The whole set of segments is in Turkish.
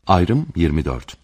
Ayrım 24.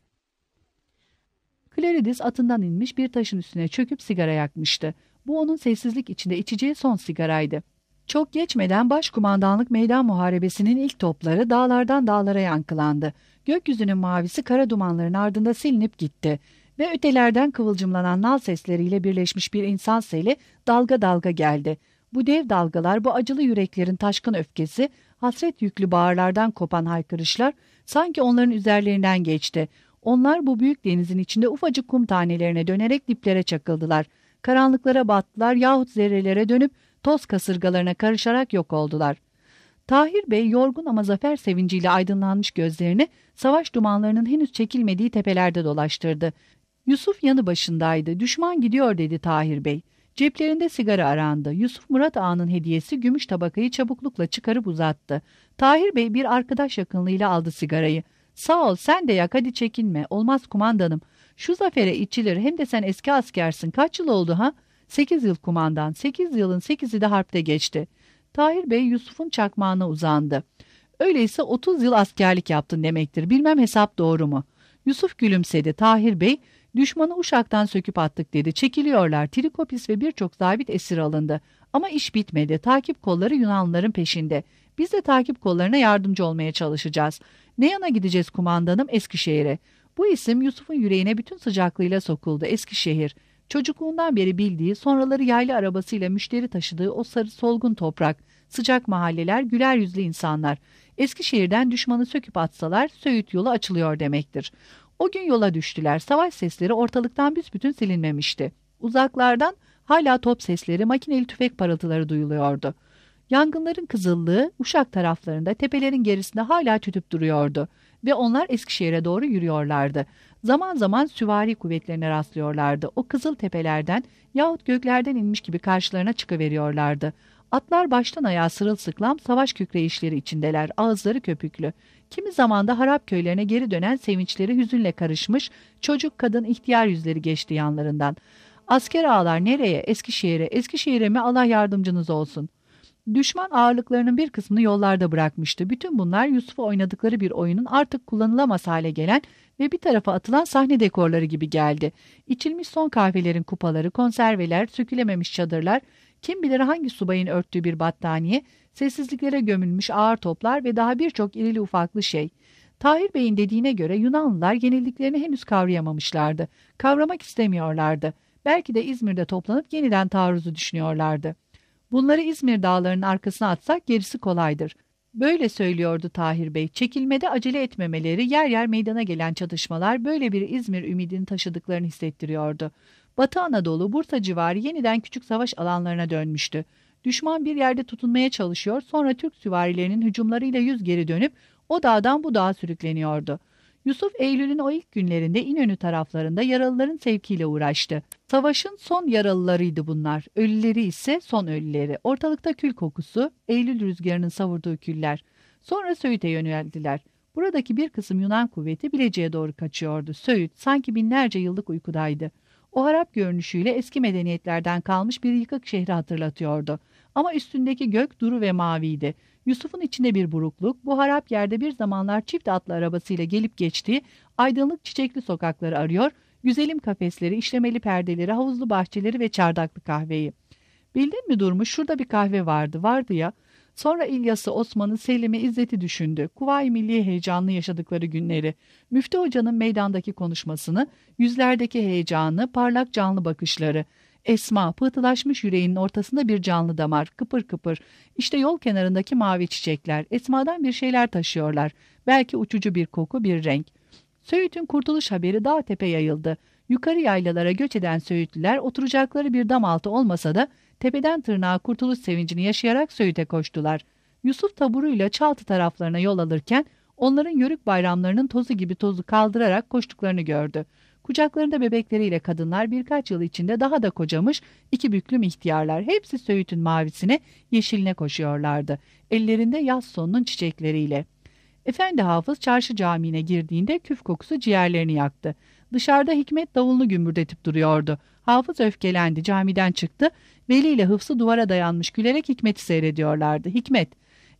Clarides atından inmiş bir taşın üstüne çöküp sigara yakmıştı. Bu onun sessizlik içinde içeceği son sigaraydı. Çok geçmeden başkumandanlık meydan muharebesinin ilk topları dağlardan dağlara yankılandı. Gökyüzünün mavisi kara dumanların ardında silinip gitti ve ötelerden kıvılcımlanan nal sesleriyle birleşmiş bir insan seli dalga dalga geldi. Bu dev dalgalar, bu acılı yüreklerin taşkın öfkesi, hasret yüklü bağırlardan kopan haykırışlar sanki onların üzerlerinden geçti. Onlar bu büyük denizin içinde ufacık kum tanelerine dönerek diplere çakıldılar. Karanlıklara battılar yahut zerrelere dönüp toz kasırgalarına karışarak yok oldular. Tahir Bey yorgun ama zafer sevinciyle aydınlanmış gözlerini savaş dumanlarının henüz çekilmediği tepelerde dolaştırdı. Yusuf yanı başındaydı. Düşman gidiyor dedi Tahir Bey. Ceplerinde sigara arandı. Yusuf Murat Ağa'nın hediyesi gümüş tabakayı çabuklukla çıkarıp uzattı. Tahir Bey bir arkadaş yakınlığıyla aldı sigarayı. Sağ ol, sen de yak, hadi çekinme. Olmaz kumandanım. Şu zafere içilir, hem de sen eski askersin. Kaç yıl oldu ha? 8 yıl kumandan. 8 yılın 8'i de harpte geçti. Tahir Bey Yusuf'un çakmağına uzandı. Öyleyse 30 yıl askerlik yaptın demektir. Bilmem hesap doğru mu? Yusuf gülümsedi. Tahir Bey, düşmanı Uşak'tan söküp attık dedi. Çekiliyorlar. Trikopis ve birçok zabit esir alındı. Ama iş bitmedi. Takip kolları Yunanlıların peşinde. Biz de takip kollarına yardımcı olmaya çalışacağız. Ne yana gideceğiz kumandanım? Eskişehir'e. Bu isim Yusuf'un yüreğine bütün sıcaklığıyla sokuldu. Eskişehir. Çocukluğundan beri bildiği, sonraları yaylı arabasıyla müşteri taşıdığı o sarı solgun toprak, sıcak mahalleler, güler yüzlü insanlar. Eskişehir'den düşmanı söküp atsalar Söğüt yolu açılıyor demektir. O gün yola düştüler. Savaş sesleri ortalıktan büsbütün silinmemişti. Uzaklardan hala top sesleri, makineli tüfek parıltıları duyuluyordu. Yangınların kızıllığı Uşak taraflarında, tepelerin gerisinde hala tütüp duruyordu ve onlar Eskişehir'e doğru yürüyorlardı. Zaman zaman süvari kuvvetlerine rastlıyorlardı. O kızıl tepelerden yahut göklerden inmiş gibi karşılarına çıkıveriyorlardı. Atlar baştan ayağa sırılsıklam savaş kükreyişleri içindeler, ağızları köpüklü. Kimi zaman da harap köylerine geri dönen sevinçleri hüzünle karışmış, çocuk, kadın, ihtiyar yüzleri geçti yanlarından. Asker ağalar nereye? Eskişehir'e. Eskişehir'e mi? Allah yardımcınız olsun. Düşman ağırlıklarının bir kısmını yollarda bırakmıştı. Bütün bunlar Yusuf'u oynadıkları bir oyunun artık kullanılamaz hale gelen ve bir tarafa atılan sahne dekorları gibi geldi. İçilmiş son kahvelerin kupaları, konserveler, sökülememiş çadırlar, kim bilir hangi subayın örttüğü bir battaniye, sessizliklere gömülmüş ağır toplar ve daha birçok irili ufaklı şey. Tahir Bey'in dediğine göre Yunanlılar yenildiklerini henüz kavrayamamışlardı. Kavramak istemiyorlardı. Belki de İzmir'de toplanıp yeniden taarruzu düşünüyorlardı. Bunları İzmir dağlarının arkasına atsak gerisi kolaydır. Böyle söylüyordu Tahir Bey. Çekilmede acele etmemeleri, yer yer meydana gelen çatışmalar böyle bir İzmir ümidini taşıdıklarını hissettiriyordu. Batı Anadolu, Bursa civarı yeniden küçük savaş alanlarına dönmüştü. Düşman bir yerde tutunmaya çalışıyor, sonra Türk süvarilerinin hücumlarıyla yüz geri dönüp o dağdan bu dağa sürükleniyordu. Yusuf Eylül'ün o ilk günlerinde İnönü taraflarında yaralıların sevkiyle uğraştı. Savaşın son yaralılarıydı bunlar. Ölüleri ise son ölüleri. Ortalıkta kül kokusu, Eylül rüzgarının savurduğu küller. Sonra Söğüt'e yöneldiler. Buradaki bir kısım Yunan kuvveti Bilecik'e doğru kaçıyordu. Söğüt sanki binlerce yıllık uykudaydı. O harap görünüşüyle eski medeniyetlerden kalmış bir yıkık şehri hatırlatıyordu. Ama üstündeki gök duru ve maviydi. Yusuf'un içinde bir burukluk, bu harap yerde bir zamanlar çift atlı arabasıyla gelip geçtiği aydınlık çiçekli sokakları arıyor, güzelim kafesleri, işlemeli perdeleri, havuzlu bahçeleri ve çardaklı kahveyi. Bildin mi Durmuş, şurada bir kahve vardı ya. Sonra İlyas'ı, Osman'ı, Selim'i, İzzet'i düşündü. Kuvayi Milliye heyecanlı yaşadıkları günleri, Müftü Hoca'nın meydandaki konuşmasını, yüzlerdeki heyecanı, parlak canlı bakışları. Esma, pıhtılaşmış yüreğinin ortasında bir canlı damar, kıpır kıpır. İşte yol kenarındaki mavi çiçekler, Esma'dan bir şeyler taşıyorlar. Belki uçucu bir koku, bir renk. Söğüt'ün kurtuluş haberi dağ tepe yayıldı. Yukarı yaylalara göç eden Söğütlüler oturacakları bir dam altı olmasa da tepeden tırnağa kurtuluş sevincini yaşayarak Söğüt'e koştular. Yusuf taburuyla Çaltı taraflarına yol alırken onların yörük bayramlarının tozu gibi tozu kaldırarak koştuklarını gördü. Kucaklarında bebekleriyle kadınlar birkaç yıl içinde daha da kocamış iki büklüm ihtiyarlar. Hepsi Söğüt'ün mavisine, yeşiline koşuyorlardı. Ellerinde yaz sonunun çiçekleriyle. Efendi Hafız çarşı camiine girdiğinde küf kokusu ciğerlerini yaktı. Dışarıda Hikmet davulunu gümbürdetip duruyordu. Hafız öfkelendi, camiden çıktı. Veli ile Hıfzı duvara dayanmış gülerek Hikmet'i seyrediyorlardı. Hikmet,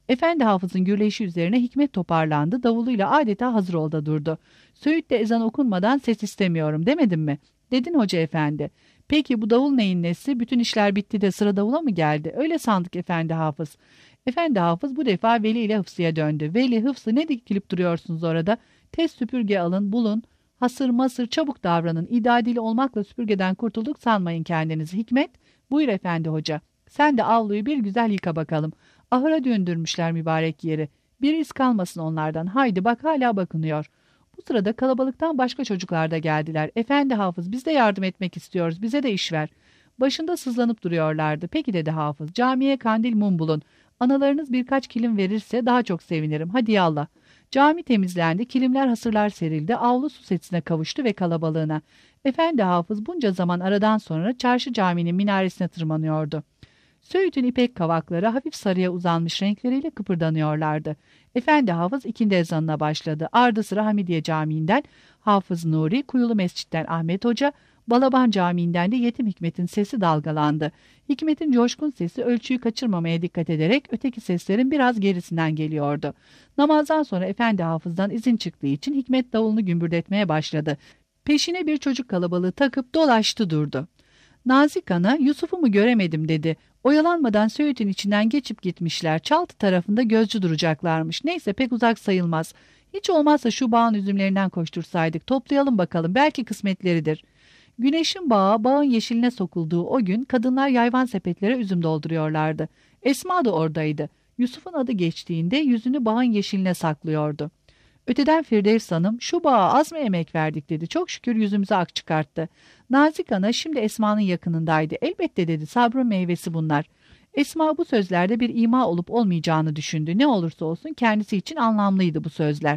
Efendi Hafız'ın gürleyişi üzerine Hikmet toparlandı, davuluyla adeta hazır oldu durdu. Söğüt de ezan okunmadan ses istemiyorum demedim mi? Dedin hoca efendi. Peki bu davul neyin nesi? Bütün işler bitti de sıra davula mı geldi? Öyle sandık Efendi Hafız. Efendi Hafız bu defa Veli ile Hıfzı'ya döndü. Veli, Hıfzı ne dikilip duruyorsunuz orada? Tez süpürge alın, bulun. Hasır masır çabuk davranın. İdadili olmakla süpürgeden kurtulduk sanmayın kendinizi. Hikmet, buyur efendi hoca. Sen de avluyu bir güzel yıka bakalım. Ahıra döndürmüşler mübarek yeri. Bir iz kalmasın onlardan. Haydi bak hala bakınıyor. Bu sırada kalabalıktan başka çocuklar da geldiler. Efendi Hafız biz de yardım etmek istiyoruz. Bize de iş ver. Başında sızlanıp duruyorlardı. Peki dedi Hafız. Camiye kandil mum bulun. Analarınız birkaç kilim verirse daha çok sevinirim. Hadi yallah. Cami temizlendi. Kilimler hasırlar serildi. Avlu su sesine kavuştu ve kalabalığına. Efendi Hafız bunca zaman aradan sonra çarşı caminin minaresine tırmanıyordu. Söğüt'ün ipek kavakları hafif sarıya uzanmış renkleriyle kıpırdanıyorlardı. Efendi Hafız ikindi ezanına başladı. Ardı sıra Hamidiye Camii'nden Hafız Nuri, Kuyulu Mescid'den Ahmet Hoca, Balaban Camii'nden de Yetim Hikmet'in sesi dalgalandı. Hikmet'in coşkun sesi ölçüyü kaçırmamaya dikkat ederek öteki seslerin biraz gerisinden geliyordu. Namazdan sonra Efendi Hafız'dan izin çıktığı için Hikmet davulunu gümbürdetmeye başladı. Peşine bir çocuk kalabalığı takıp dolaştı durdu. Nazik Ana, Yusuf'u mu göremedim dedi. Oyalanmadan Söğüt'ün içinden geçip gitmişler. Çaltı tarafında gözcü duracaklarmış. Neyse pek uzak sayılmaz. Hiç olmazsa şu bağın üzümlerinden koştursaydık. Toplayalım bakalım belki kısmetleridir. Güneşin bağı bağın yeşiline sokulduğu o gün kadınlar yayvan sepetlere üzüm dolduruyorlardı. Esma da oradaydı. Yusuf'un adı geçtiğinde yüzünü bağın yeşiline saklıyordu. Öteden Firdevs Hanım şu bağa az mı emek verdik dedi. Çok şükür yüzümüze ak çıkarttı. Nazik Ana şimdi Esma'nın yakınındaydı. Elbette dedi sabrın meyvesi bunlar. Esma bu sözlerde bir ima olup olmayacağını düşündü. Ne olursa olsun kendisi için anlamlıydı bu sözler.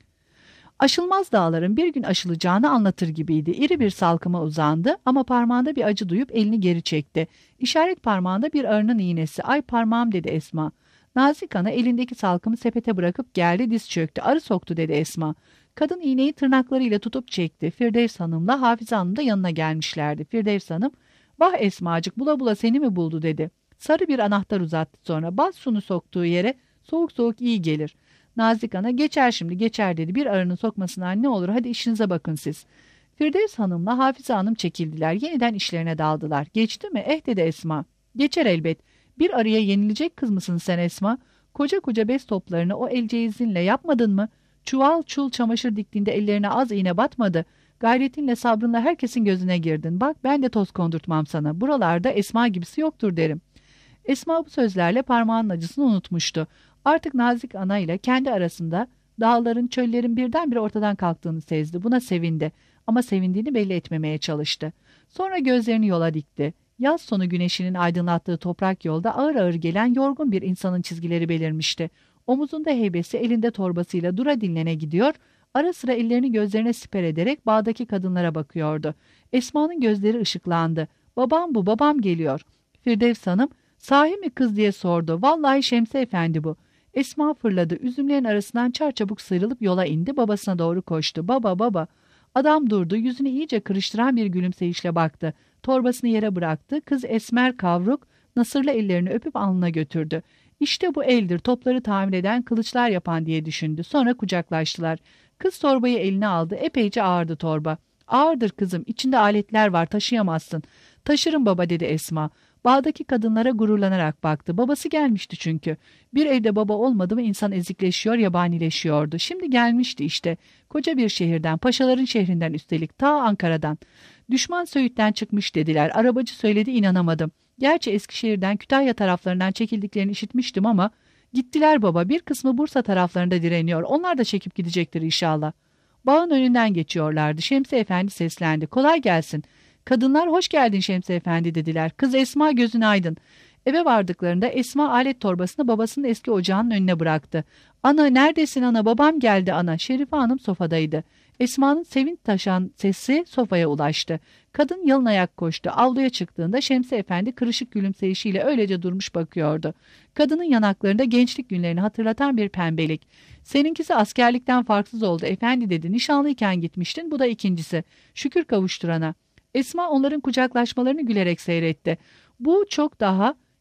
Aşılmaz dağların bir gün aşılacağını anlatır gibiydi. İri bir salkıma uzandı ama parmağında bir acı duyup elini geri çekti. İşaret parmağında bir arının iğnesi. Ay parmağım dedi Esma. Nazik Ana elindeki salkımı sepete bırakıp geldi diz çöktü. Arı soktu dedi Esma. Kadın iğneyi tırnaklarıyla tutup çekti. Firdevs Hanım'la Hafize Hanım da yanına gelmişlerdi. Firdevs Hanım, vah Esmacık bula bula seni mi buldu dedi. Sarı bir anahtar uzattı sonra. Bas şunu soktuğu yere soğuk soğuk iyi gelir. Nazik Ana geçer şimdi geçer dedi. Bir arının sokmasından ne olur hadi işinize bakın siz. Firdevs Hanım'la Hafize Hanım çekildiler. Yeniden işlerine daldılar. Geçti mi? Dedi Esma. Geçer elbet. Bir arıya yenilecek kız mısın sen Esma? Koca koca bez toplarını o elceyizinle yapmadın mı? Çuval çul çamaşır diktiğinde ellerine az iğne batmadı. Gayretinle sabrınla herkesin gözüne girdin. Bak ben de toz kondurtmam sana. Buralarda Esma gibisi yoktur derim. Esma bu sözlerle parmağının acısını unutmuştu. Artık Nazik Ana ile kendi arasında dağların, çöllerin birdenbire ortadan kalktığını sezdi. Buna sevindi ama sevindiğini belli etmemeye çalıştı. Sonra gözlerini yola dikti. Yaz sonu güneşinin aydınlattığı toprak yolda ağır ağır gelen yorgun bir insanın çizgileri belirmişti. Omuzunda heybesi, elinde torbasıyla dura dinlene gidiyor, ara sıra ellerini gözlerine siper ederek bağdaki kadınlara bakıyordu. Esma'nın gözleri ışıklandı. Babam bu, babam geliyor. Firdevs Hanım, sahi mi kız diye sordu. Vallahi Şemsi Efendi bu. Esma fırladı. Üzümlerin arasından çarçabuk sıyrılıp yola indi. Babasına doğru koştu. Baba baba. Adam durdu. Yüzünü iyice kırıştıran bir gülümseyişle baktı. Torbasını yere bıraktı. Kız esmer kavruk, nasırlı ellerini öpüp alnına götürdü. İşte bu eldir topları tamir eden, kılıçlar yapan diye düşündü. Sonra kucaklaştılar. Kız torbayı eline aldı. Epeyce ağırdı torba. Ağırdır kızım. İçinde aletler var. Taşıyamazsın. Taşırım baba dedi Esma. Bağdaki kadınlara gururlanarak baktı. Babası gelmişti çünkü. Bir evde baba olmadı mı insan ezikleşiyor, yabanileşiyordu. Şimdi gelmişti işte. Koca bir şehirden, paşaların şehrinden üstelik, ta Ankara'dan. Düşman Söğüt'ten çıkmış dediler. Arabacı söyledi inanamadım. Gerçi Eskişehir'den, Kütahya taraflarından çekildiklerini işitmiştim ama gittiler baba. Bir kısmı Bursa taraflarında direniyor. Onlar da çekip gidecektir inşallah. Bağın önünden geçiyorlardı. Şemsi Efendi seslendi. Kolay gelsin. Kadınlar hoş geldin Şemsi Efendi dediler. Kız Esma gözün aydın. Eve vardıklarında Esma alet torbasını babasının eski ocağının önüne bıraktı. Ana neredesin ana babam geldi ana. Şerife Hanım sofadaydı. Esma'nın sevinç taşan sesi sofaya ulaştı. Kadın yalın ayak koştu. Avluya çıktığında Şemsi Efendi kırışık gülümseyişiyle öylece durmuş bakıyordu. Kadının yanaklarında gençlik günlerini hatırlatan bir pembelik. Seninkisi askerlikten farksız oldu efendi dedi. Nişanlıyken gitmiştin bu da ikincisi. Şükür kavuşturana. Esma onların kucaklaşmalarını gülerek seyretti. Bu çok daha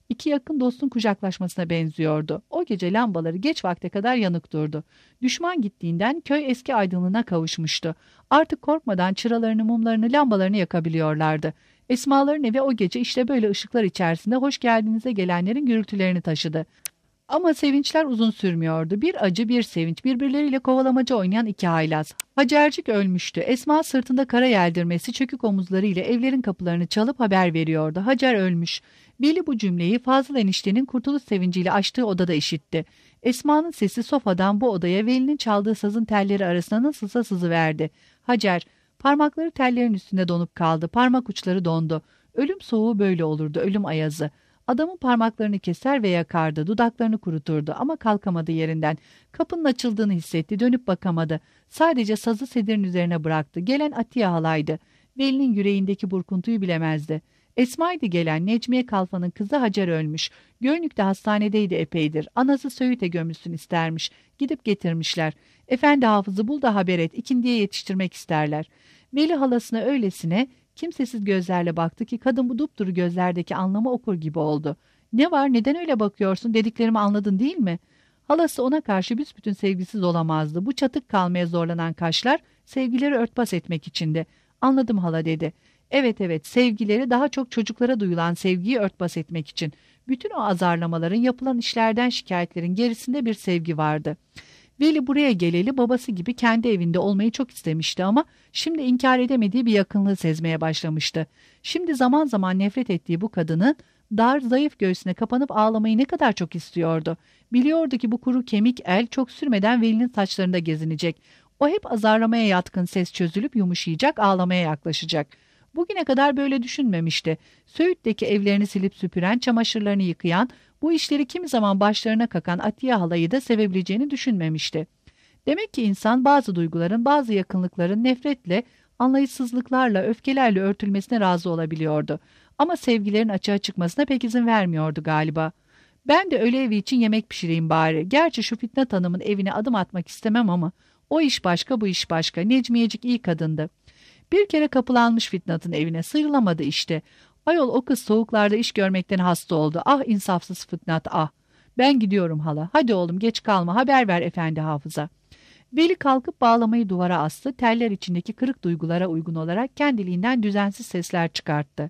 İki yakın dostun kucaklaşmasına benziyordu. O gece lambaları geç vakte kadar yanık durdu. Düşman gittiğinden köy eski aydınlığına kavuşmuştu. Artık korkmadan çıralarını, mumlarını, lambalarını yakabiliyorlardı. Esmaların evi o gece işte böyle ışıklar içerisinde hoş geldinize gelenlerin gürültülerini taşıdı. Ama sevinçler uzun sürmüyordu. Bir acı bir sevinç, birbirleriyle kovalamaca oynayan iki haylaz. Hacercik ölmüştü. Esma sırtında kara yeldirmesi çökük omuzlarıyla evlerin kapılarını çalıp haber veriyordu. Hacer ölmüş. Veli bu cümleyi Fazıl eniştenin kurtuluş sevinciyle açtığı odada işitti. Esma'nın sesi sofadan bu odaya Veli'nin çaldığı sazın telleri arasına nasılsa sızıverdi. Hacer, parmakları tellerin üstünde donup kaldı. Parmak uçları dondu. Ölüm soğuğu böyle olurdu, ölüm ayazı. Adamın parmaklarını keser ve yakardı, dudaklarını kuruturdu ama kalkamadı yerinden. Kapının açıldığını hissetti, dönüp bakamadı. Sadece sazı sedirin üzerine bıraktı. Gelen Atiye halaydı. Veli'nin yüreğindeki burkuntuyu bilemezdi. Esma'ydı gelen, Necmiye Kalfa'nın kızı Hacer ölmüş. Gönlük'te hastanedeydi epeydir. Anası Söğüt'e gömülsün istermiş. Gidip getirmişler. Efendi Hafız'ı bul da haber et, ikindiye yetiştirmek isterler. Veli halasına öylesine kimsesiz gözlerle baktı ki kadın bu dupduru gözlerdeki anlamı okur gibi oldu. "Ne var, neden öyle bakıyorsun, dediklerimi anladın değil mi?" Halası ona karşı büsbütün sevgisiz olamazdı. Bu çatık kalmaya zorlanan kaşlar sevgileri örtbas etmek içindi. "Anladım hala," dedi. Evet evet, sevgileri daha çok çocuklara duyulan sevgiyi örtbas etmek için. Bütün o azarlamaların, yapılan işlerden şikayetlerin gerisinde bir sevgi vardı. Veli buraya geleli babası gibi kendi evinde olmayı çok istemişti ama şimdi inkar edemediği bir yakınlığı sezmeye başlamıştı. Şimdi zaman zaman nefret ettiği bu kadının dar, zayıf göğsüne kapanıp ağlamayı ne kadar çok istiyordu. Biliyordu ki bu kuru kemik el çok sürmeden Veli'nin saçlarında gezinecek. O hep azarlamaya yatkın ses çözülüp yumuşayacak, ağlamaya yaklaşacak. Bugüne kadar böyle düşünmemişti. Söğüt'teki evlerini silip süpüren, çamaşırlarını yıkayan, bu işleri kimi zaman başlarına kakan Atiye halayı da sevebileceğini düşünmemişti. Demek ki insan bazı duyguların, bazı yakınlıkların nefretle, anlayışsızlıklarla, öfkelerle örtülmesine razı olabiliyordu. Ama sevgilerin açığa çıkmasına pek izin vermiyordu galiba. "Ben de öyle evi için yemek pişireyim bari. Gerçi şu Fitnat Hanım'ın evine adım atmak istemem ama o iş başka, bu iş başka. Necmiyecik iyi kadındı. Bir kere kapılanmış Fitnat'ın evine, sıyrılamadı işte. Ayol o kız soğuklarda iş görmekten hasta oldu. Ah insafsız Fitnat ah. Ben gidiyorum hala. Hadi oğlum geç kalma, haber ver efendi hafıza." Veli kalkıp bağlamayı duvara astı. Teller içindeki kırık duygulara uygun olarak kendiliğinden düzensiz sesler çıkarttı.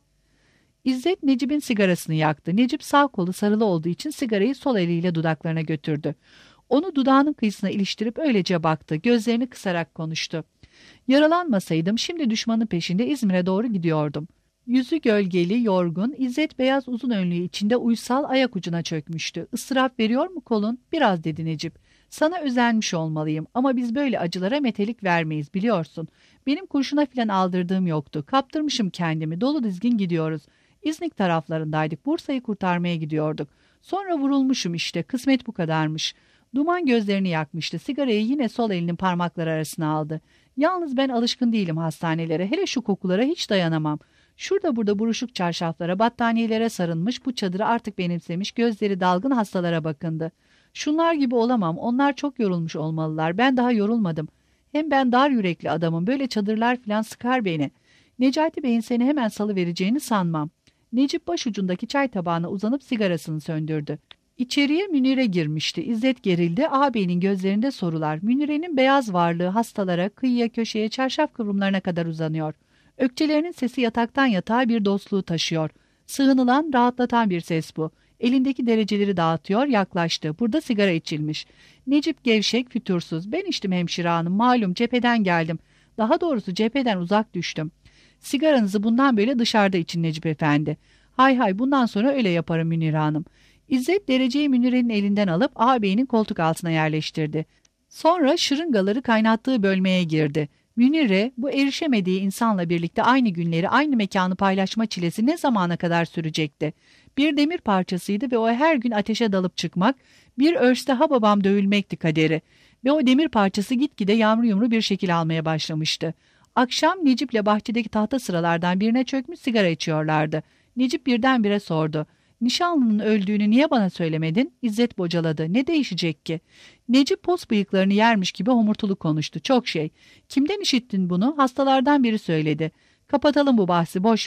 İzzet Necip'in sigarasını yaktı. Necip sağ kolu sarılı olduğu için sigarayı sol eliyle dudaklarına götürdü. Onu dudağının kıyısına iliştirip öylece baktı. Gözlerini kısarak konuştu. "Yaralanmasaydım şimdi düşmanın peşinde İzmir'e doğru gidiyordum." Yüzü gölgeli, yorgun, İzzet beyaz uzun önlüğü içinde uysal ayak ucuna çökmüştü. "Isırap veriyor mu kolun?" "Biraz," dedi Necip. "Sana özenmiş olmalıyım ama biz böyle acılara metelik vermeyiz biliyorsun. Benim kurşuna filan aldırdığım yoktu. Kaptırmışım kendimi, dolu dizgin gidiyoruz. İznik taraflarındaydık, Bursa'yı kurtarmaya gidiyorduk. Sonra vurulmuşum işte, kısmet bu kadarmış." Duman gözlerini yakmıştı. Sigarayı yine sol elinin parmakları arasına aldı. "Yalnız ben alışkın değilim hastanelere. Hele şu kokulara hiç dayanamam." Şurada burada buruşuk çarşaflara, battaniyelere sarılmış, bu çadırı artık benimsemiş, gözleri dalgın hastalara bakındı. "Şunlar gibi olamam. Onlar çok yorulmuş olmalılar. Ben daha yorulmadım. Hem ben dar yürekli adamım. Böyle çadırlar filan sıkar beni. Necati Bey'in seni hemen salıvereceğini sanmam." Necip başucundaki çay tabağına uzanıp sigarasını söndürdü. İçeriye Münire girmişti. İzzet gerildi. Ağabeyinin gözlerinde sorular. Münire'nin beyaz varlığı hastalara, kıyıya, köşeye, çarşaf kıvrımlarına kadar uzanıyor. Ökçelerinin sesi yataktan yatağa bir dostluğu taşıyor. Sığınılan, rahatlatan bir ses bu. Elindeki dereceleri dağıtıyor, yaklaştı. Burada sigara içilmiş. Necip gevşek, fütursuz. "Ben içtim hemşire hanım, malum cepheden geldim. Daha doğrusu cepheden uzak düştüm." "Sigaranızı bundan böyle dışarıda için Necip efendi." "Hay hay, bundan sonra öyle yaparım Münire hanım." İzzet dereceyi Münir'in elinden alıp ağabeyinin koltuk altına yerleştirdi. Sonra şırıngaları kaynattığı bölmeye girdi. Münir'e bu erişemediği insanla birlikte aynı günleri, aynı mekanı paylaşma çilesi ne zamana kadar sürecekti? Bir demir parçasıydı ve o her gün ateşe dalıp çıkmak, bir örste ha babam dövülmekti kaderi. Ve o demir parçası gitgide yamru yumru bir şekil almaya başlamıştı. Akşam Necip'le bahçedeki tahta sıralardan birine çökmüş sigara içiyorlardı. Necip birdenbire sordu. "Nişanlının öldüğünü niye bana söylemedin?" İzzet bocaladı. "Ne değişecek ki?" Necip pos bıyıklarını yermiş gibi homurtulu konuştu. "Çok şey. Kimden işittin bunu?" "Hastalardan biri söyledi." "Kapatalım bu bahsi, boş ver.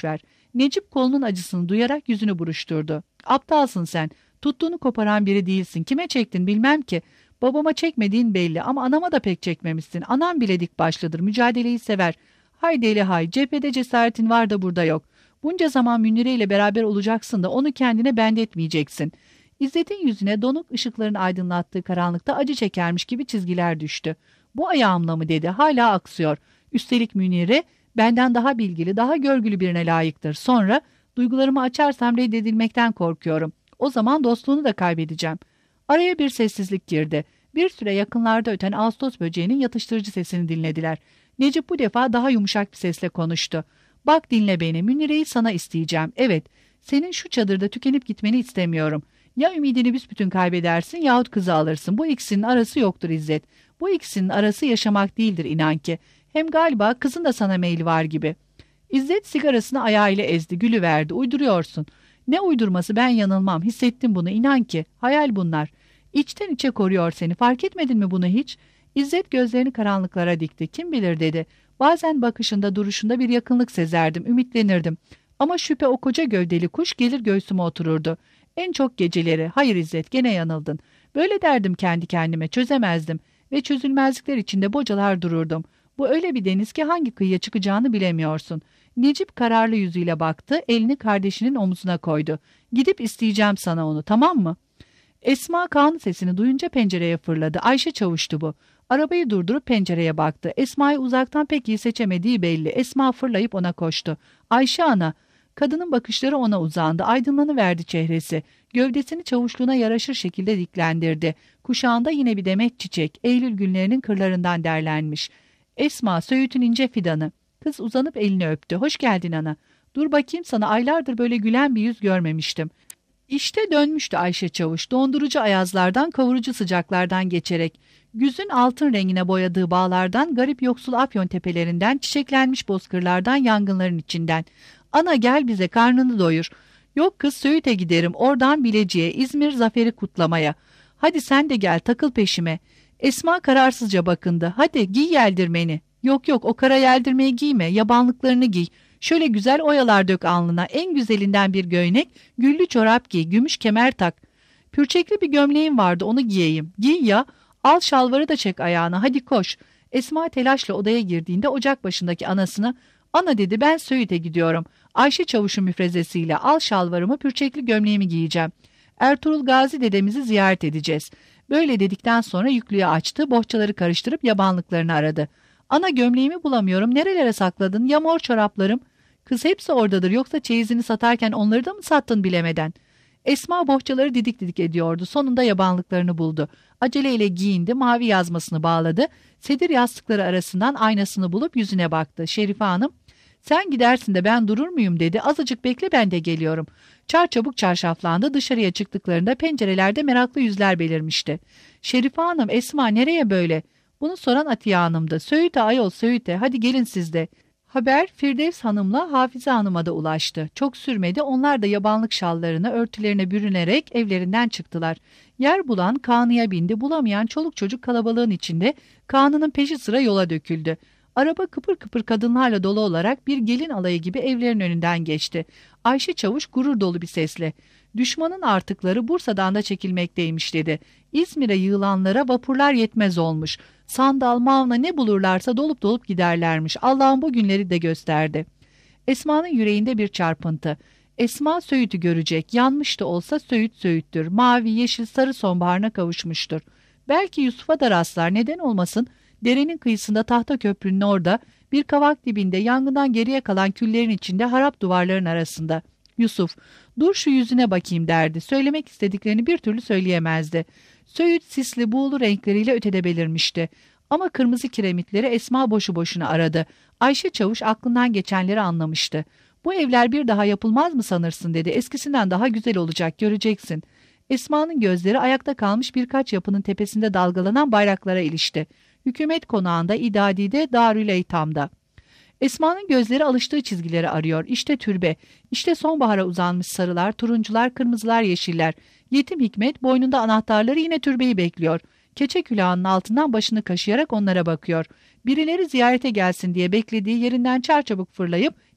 Necip kolunun acısını duyarak yüzünü buruşturdu. Aptalsın sen. Tuttuğunu koparan biri değilsin. Kime çektin bilmem ki. Babama çekmediğin belli ama anama da pek çekmemişsin. Anam bile dik başlıdır. Mücadeleyi sever. Hay deli hay. Cephede cesaretin var da burada yok. Bunca zaman Münire ile beraber olacaksın da onu kendine bendetmeyeceksin. İzzet'in yüzüne donuk ışıkların aydınlattığı karanlıkta acı çekermiş gibi çizgiler düştü. Bu ayağımla mı dedi. Hala aksıyor. Üstelik Münire benden daha bilgili, daha görgülü birine layıktır. Sonra duygularımı açarsam reddedilmekten korkuyorum. O zaman dostluğunu da kaybedeceğim. Araya bir sessizlik girdi. Bir süre yakınlarda öten Ağustos böceğinin yatıştırıcı sesini dinlediler. Necip bu defa daha yumuşak bir sesle konuştu. Bak dinle beni, Münir'i sana isteyeceğim. Evet, senin şu çadırda tükenip gitmeni istemiyorum. Ya ümidini büsbütün kaybedersin yahut kızı alırsın. Bu ikisinin arası yoktur İzzet. Bu ikisinin arası yaşamak değildir inan ki. Hem galiba kızın da sana meyli var gibi. İzzet sigarasını ayağıyla ezdi, gülüverdi. Uyduruyorsun. Ne uydurması, ben yanılmam. Hissettim bunu, inan ki. Hayal bunlar. İçten içe koruyor seni. Fark etmedin mi bunu hiç? İzzet gözlerini karanlıklara dikti. Kim bilir dedi. Bazen bakışında, duruşunda bir yakınlık sezerdim, ümitlenirdim. Ama şüphe o koca gövdeli kuş gelir göğsüme otururdu. En çok geceleri. Hayır İzzet, gene yanıldın. Böyle derdim kendi kendime, çözemezdim. Ve çözülmezlikler içinde bocalar dururdum. Bu öyle bir deniz ki hangi kıyıya çıkacağını bilemiyorsun. Necip kararlı yüzüyle baktı, elini kardeşinin omzuna koydu. Gidip isteyeceğim sana onu, tamam mı? Esma Kaan'ın sesini duyunca pencereye fırladı. Ayşe Çavuş'tu bu. Arabayı durdurup pencereye baktı. Esma'yı uzaktan pek iyi seçemediği belli. Esma fırlayıp ona koştu. Ayşe ana. Kadının bakışları ona uzandı. Aydınlanıverdi çehresi. Gövdesini çavuşluğuna yaraşır şekilde diklendirdi. Kuşağında yine bir demet çiçek. Eylül günlerinin kırlarından derlenmiş. Esma, Söğüt'ün ince fidanı. Kız uzanıp elini öptü. Hoş geldin ana. Dur bakayım sana, aylardır böyle gülen bir yüz görmemiştim. İşte dönmüştü Ayşe Çavuş, dondurucu ayazlardan, kavurucu sıcaklardan geçerek. Güzün altın rengine boyadığı bağlardan, garip yoksul Afyon tepelerinden, çiçeklenmiş bozkırlardan, yangınların içinden. Ana gel bize, karnını doyur. Yok kız, Söğüt'e giderim, oradan Bilecik'e, İzmir zaferi kutlamaya. Hadi sen de gel, takıl peşime. Esma kararsızca bakındı. Hadi giy yeldirmeni. Yok yok, o kara yeldirmeyi giyme, yabanlıklarını giy. Şöyle güzel oyalar dök alnına, en güzelinden bir göğnek, güllü çorap giy, gümüş kemer tak. Pürçekli bir gömleğim vardı, onu giyeyim. Giy ya, al şalvarı da çek ayağına, hadi koş. Esma telaşla odaya girdiğinde ocak başındaki anasına, ana dedi, ben Söğüt'e gidiyorum. Ayşe Çavuş'un müfrezesiyle al şalvarımı, pürçekli gömleğimi giyeceğim. Ertuğrul Gazi dedemizi ziyaret edeceğiz. Böyle dedikten sonra yüklüğü açtı, bohçaları karıştırıp yabanlıklarını aradı. Ana gömleğimi bulamıyorum, nerelere sakladın, ya mor çoraplarım? Kız hepsi oradadır, yoksa çeyizini satarken onları da mı sattın bilemeden? Esma bohçaları didik didik ediyordu, sonunda yabanlıklarını buldu. Aceleyle giyindi, mavi yazmasını bağladı, sedir yastıkları arasından aynasını bulup yüzüne baktı. Şerife Hanım, sen gidersin de ben durur muyum dedi, azıcık bekle ben de geliyorum. Çarçabuk çarşaflandı, dışarıya çıktıklarında pencerelerde meraklı yüzler belirmişti. Şerife Hanım, Esma nereye böyle? Bunu soran Atiye Hanım'dı. Söğüt'e ayol, Söğüt'e, hadi gelin siz de. Haber Firdevs Hanım'la Hafize Hanım'a da ulaştı. Çok sürmedi, onlar da yabanlık şallarını örtülerine bürünerek evlerinden çıktılar. Yer bulan Kaan'ıya bindi, bulamayan çoluk çocuk kalabalığın içinde Kaan'ının peşi sıra yola döküldü. Araba kıpır kıpır kadınlarla dolu olarak bir gelin alayı gibi evlerin önünden geçti. Ayşe Çavuş gurur dolu bir sesle, düşmanın artıkları Bursa'dan da çekilmekteymiş dedi. İzmir'e yığılanlara vapurlar yetmez olmuş. Sandal, mavna ne bulurlarsa dolup dolup giderlermiş. Allah'ın bu günleri de gösterdi. Esma'nın yüreğinde bir çarpıntı. Esma Söğüt'ü görecek. Yanmış da olsa Söğüt Söğüt'tür. Mavi, yeşil, sarı sonbaharına kavuşmuştur. Belki Yusuf'a da rastlar, neden olmasın? Derenin kıyısında tahta köprünün orada, bir kavak dibinde yangından geriye kalan küllerin içinde harap duvarların arasında. Yusuf, dur şu yüzüne bakayım derdi. Söylemek istediklerini bir türlü söyleyemezdi. Söğüt sisli buğulu renkleriyle ötede belirmişti. Ama kırmızı kiremitleri Esma boşu boşuna aradı. Ayşe Çavuş aklından geçenleri anlamıştı. Bu evler bir daha yapılmaz mı sanırsın dedi. Eskisinden daha güzel olacak, göreceksin. Esma'nın gözleri ayakta kalmış birkaç yapının tepesinde dalgalanan bayraklara ilişti. Hükümet konağında, İdadi'de, Darül Eytam'da. Esma'nın gözleri alıştığı çizgileri arıyor. İşte türbe, işte sonbahara uzanmış sarılar, turuncular, kırmızılar, yeşiller. Yetim Hikmet boynunda anahtarları yine türbeyi bekliyor. Keçe külahının altından başını kaşıyarak onlara bakıyor. Birileri ziyarete gelsin diye beklediği yerinden çarçabuk fırlayıp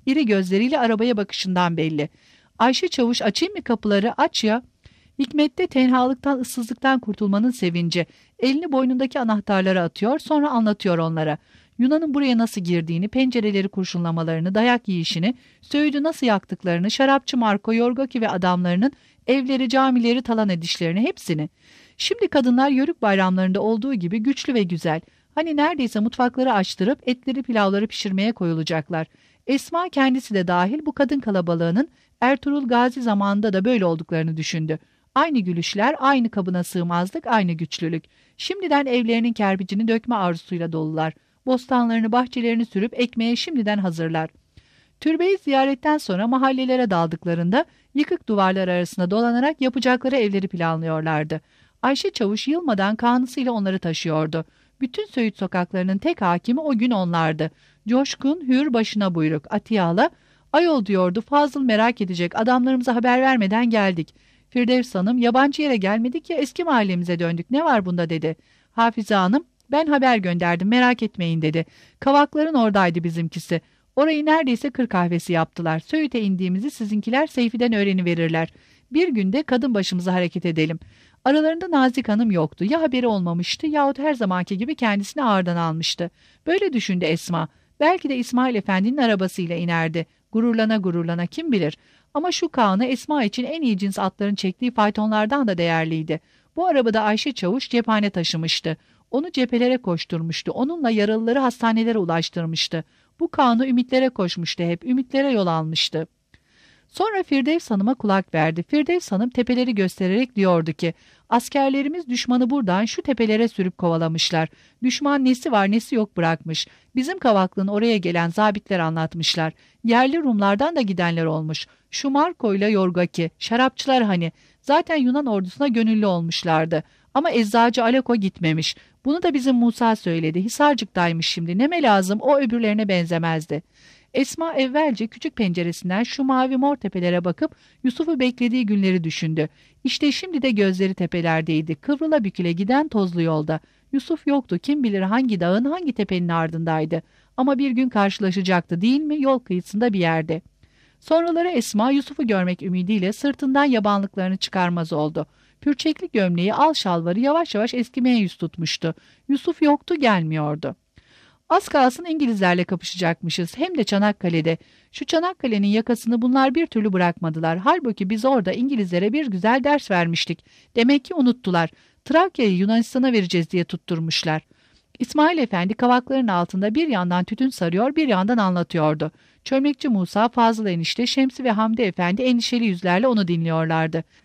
İri gözleriyle arabaya bakışından belli. Ayşe Çavuş, açayım mı kapıları, aç ya. Hikmet'te tenhalıktan, ıssızlıktan kurtulmanın sevinci. Elini boynundaki anahtarlara atıyor, sonra anlatıyor onlara. Yunan'ın buraya nasıl girdiğini, pencereleri kurşunlamalarını, dayak yiyişini, Söğüt'ü nasıl yaktıklarını, şarapçı Marco, Yorgaki ve adamlarının evleri, camileri talan edişlerini, hepsini. Şimdi kadınlar Yörük bayramlarında olduğu gibi güçlü ve güzel. Hani neredeyse mutfakları açtırıp etleri, pilavları pişirmeye koyulacaklar. Esma kendisi de dahil bu kadın kalabalığının Ertuğrul Gazi zamanında da böyle olduklarını düşündü. Aynı gülüşler, aynı kabına sığmazlık, aynı güçlülük. Şimdiden evlerinin kerpicini dökme arzusuyla dolular. Bostanlarını, bahçelerini sürüp ekmeğe şimdiden hazırlar. Türbeyi ziyaretten sonra mahallelere daldıklarında yıkık duvarlar arasında dolanarak yapacakları evleri planlıyorlardı. Ayşe Çavuş yılmadan kanısıyla onları taşıyordu. Bütün Söğüt sokaklarının tek hakimi o gün onlardı. Coşkun, hür, başına buyruk, Atiye, ayol diyordu, Fazıl merak edecek, adamlarımıza haber vermeden geldik. Firdevs Hanım, yabancı yere gelmedik ya, eski mahallemize döndük, ne var bunda dedi. Hafize Hanım, ben haber gönderdim, merak etmeyin dedi. Kavakların oradaydı bizimkisi. Orayı neredeyse kır kahvesi yaptılar. Söğüt'e indiğimizi sizinkiler Seyfi'den öğreniverirler. Bir günde kadın başımıza hareket edelim. Aralarında Nazik Hanım yoktu. Ya haberi olmamıştı yahut her zamanki gibi kendisini ağırdan almıştı. Böyle düşündü Esma. Belki de İsmail Efendi'nin arabasıyla inerdi. Gururlana gururlana, kim bilir. Ama şu Kaan'ı Esma için en iyi cins atların çektiği faytonlardan da değerliydi. Bu arabada Ayşe Çavuş cephane taşımıştı. Onu cephelere koşturmuştu. Onunla yaralıları hastanelere ulaştırmıştı. Bu Kaan'ı ümitlere koşmuştu hep. Ümitlere yol almıştı. Sonra Firdevs Hanım'a kulak verdi. Firdevs Hanım tepeleri göstererek diyordu ki, askerlerimiz düşmanı buradan şu tepelere sürüp kovalamışlar. Düşman nesi var nesi yok bırakmış. Bizim Kavaklı'nın oraya gelen zabitler anlatmışlar. Yerli Rumlardan da gidenler olmuş. Şu Marco ile Yorgaki, şarapçılar hani. Zaten Yunan ordusuna gönüllü olmuşlardı. Ama eczacı Aleko gitmemiş. Bunu da bizim Musa söyledi. Hisarcık'taymış şimdi. Neme lazım, o öbürlerine benzemezdi. Esma evvelce küçük penceresinden şu mavi mor tepelere bakıp Yusuf'u beklediği günleri düşündü. İşte şimdi de gözleri tepelerdeydi. Kıvrıla büküle giden tozlu yolda. Yusuf yoktu. Kim bilir hangi dağın, hangi tepenin ardındaydı. Ama bir gün karşılaşacaktı değil mi? Yol kıyısında bir yerde. Sonraları Esma Yusuf'u görmek ümidiyle sırtından yabanlıklarını çıkarmaz oldu. Pürçekli gömleği, al şalvarı yavaş yavaş eskimeye yüz tutmuştu. Yusuf yoktu, gelmiyordu. Az kalsın İngilizlerle kapışacakmışız, hem de Çanakkale'de. Şu Çanakkale'nin yakasını bunlar bir türlü bırakmadılar. Halbuki biz orada İngilizlere bir güzel ders vermiştik. Demek ki unuttular. Trakya'yı Yunanistan'a vereceğiz diye tutturmuşlar. İsmail Efendi kavakların altında bir yandan tütün sarıyor, bir yandan anlatıyordu. Çömlekçi Musa, Fazıl enişte, Şemsi ve Hamdi Efendi endişeli yüzlerle onu dinliyorlardı.